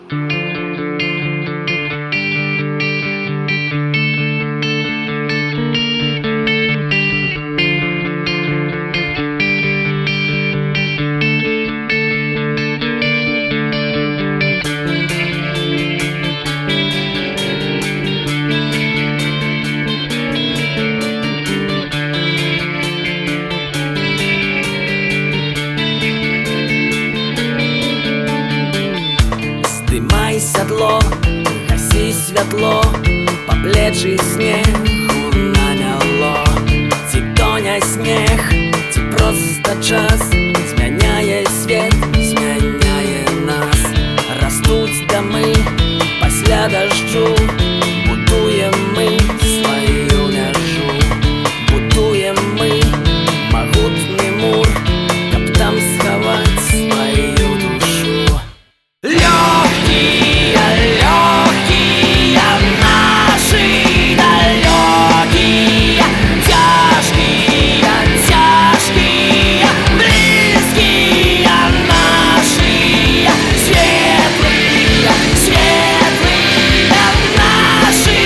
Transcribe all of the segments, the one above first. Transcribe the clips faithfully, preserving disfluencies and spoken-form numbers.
Здымай сядло, гаси святло, побледший снег намяло. Ці тоня снег, ці просто час змяняе свет, змяняе нас. Растуць дамы пасля дажджу, будуем мы сваю мяжу. Будуем мы магутны мур, каб там схаваць сваю душу. Лёгкие, лёгкие наши далекие, тяжкие, тяжкие, близкие наши, светлые, светлые наши,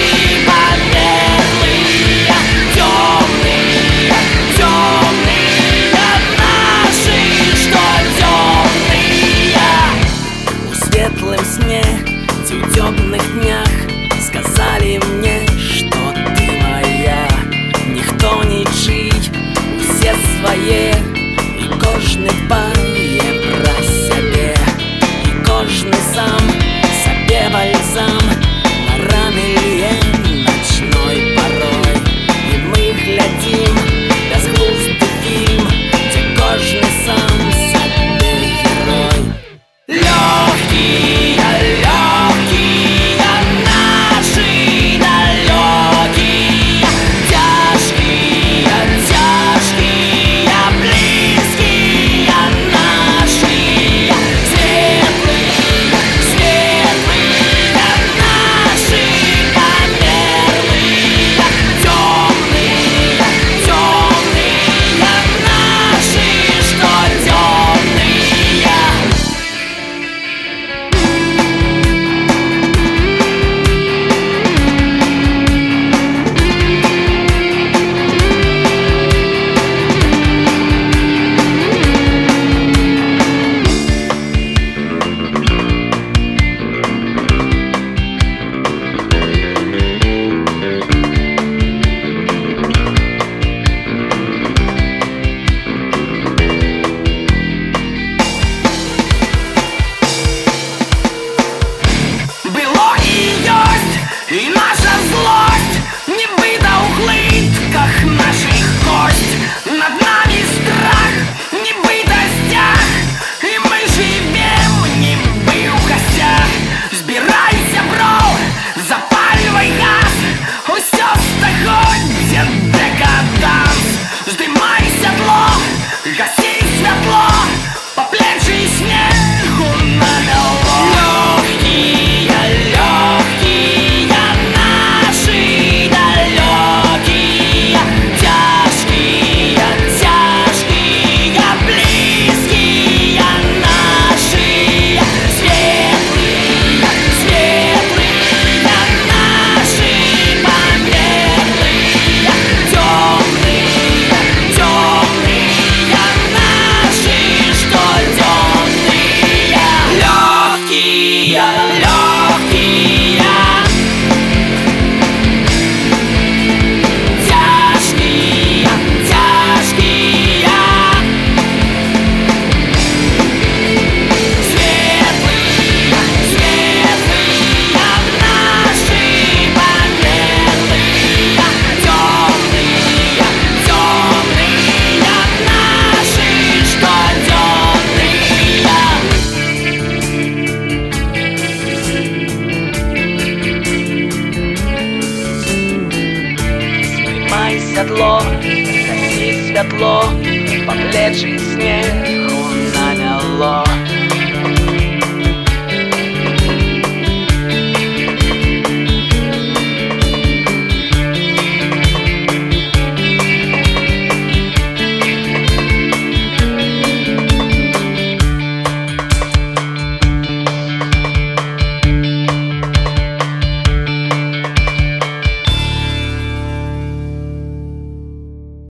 померлые, темные, темные наши, что темные. У светлым сне, ці ў тёмных днях сказали мне, что ты моя. Ніхто нічый, усе свае, і кожны дбае пра сябе, і кожны сам сабе бальзам на раны лье ночной порой. І мы глядзім бязглузды фільм, дзе кожны сам сабе герой. Лёгкие, лёгкие наши далекие, тяжкие, тяжкие, близкие наши, светлые, светлые наши, померлые, темные, темные наши, что темные. Было и есть, и наша злость не быта у глытках наших кость. Над нами страх, не бытостях, и мы живем не бы у костях. Збирайся, бро, запаливай газ, усё стаходзе декаданс. Здымай сядло, гаси святло, поплечий снегу намяло. Лёгкие, лёгкие наши далекие, тяжкие, тяжкие, близкие наши, светлые, светлые наши, померлые, темные, темные наши, что темные. Лёгкие, лёгкие, тяжкие, тяжкие, светлые, светлые наши, померлые, темные, темные наши, что темные. Здымай сядло, гаси святло, побледший снег намяло.